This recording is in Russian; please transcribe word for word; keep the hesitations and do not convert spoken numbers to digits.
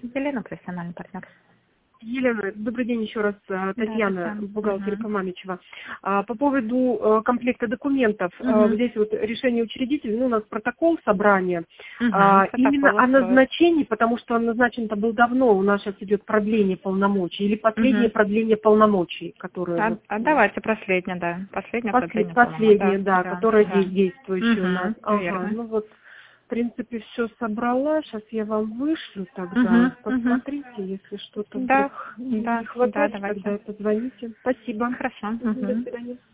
Елена, профессиональный партнер. Елена, добрый день еще раз, Татьяна, Да, бухгалтер угу. Помамичева. По поводу комплекта документов, Угу. здесь вот решение учредителя, ну, у нас протокол собрания, Угу. именно Протокол о устроит. назначении, потому что он назначен-то был давно, у нас сейчас идет продление полномочий, или последнее Угу. продление полномочий, которое... А, вот, а давайте последнее, да. Последнее После, продление последнее, полномочий. да, Да, которое да. действующее у нас. Угу. Ага, Верно. ну вот, в принципе, все собрала. Сейчас я вам вышлю тогда. Угу. Угу. Посмотрите, если что-то Да, вдруг да, не да, хватает, давайте. тогда позвоните. Спасибо. Хорошо. Мгм, до Угу. свидания.